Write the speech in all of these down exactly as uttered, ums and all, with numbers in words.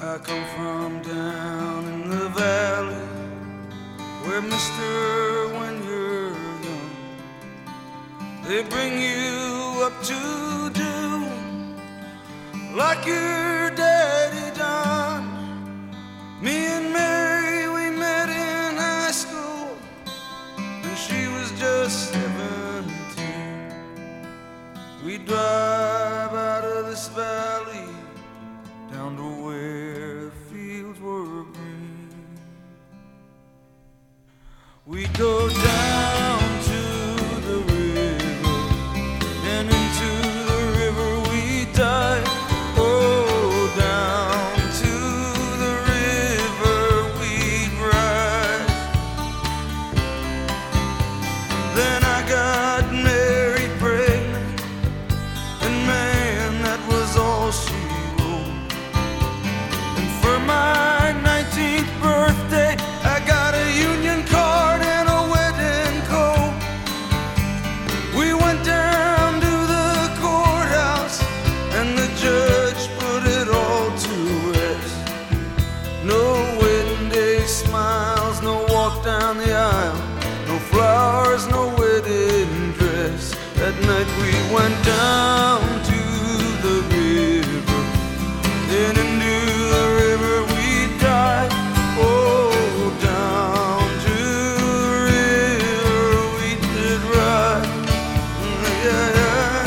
I come from down in the valley, where mister, when you're young, they bring you up to do like your daddy done. Me and Mary, we met in high school, and she was just seventeen. We drive out of this valley down to where the fields were green. We go down to the river, and into the river we dive. Oh, down to the river we'd ride. Then I got married pregnant, and man, that was all she wrote. And for my nineteenth birthday, I got a union card and a wedding coat. We went down to the courthouse, and the judge put it all to rest. No wedding day smiles, no walk down the aisle, no flowers, no wedding dress. That night we went down to the river, then into the river we dive. Oh, down to the river we did ride. Yeah, yeah.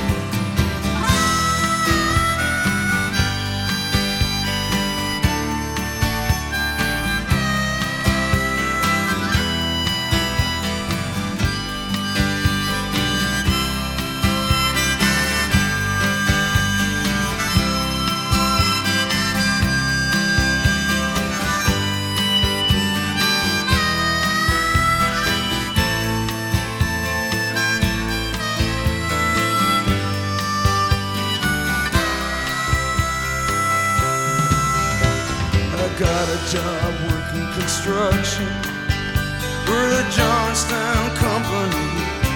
I got a job working construction for the Johnstown Company,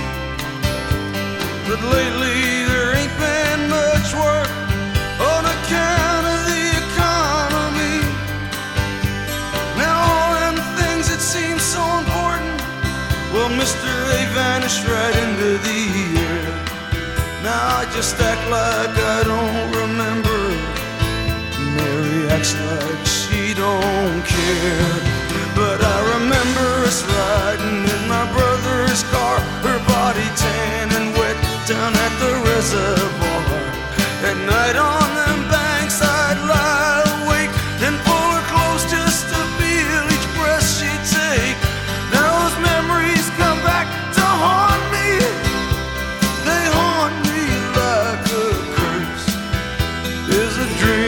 but lately there ain't been much work on account of the economy. Now all them things that seem so important, well, mister, they vanished right into the air. Now I just act like I don't remember. Mary acts like she don't care, but I remember us riding in my brother's car, her body tan and wet down at the reservoir. At night on them banks I'd lie awake and pull her close just to feel each breath she'd take. Now those memories come back to haunt me. They haunt me like a curse. There's a dream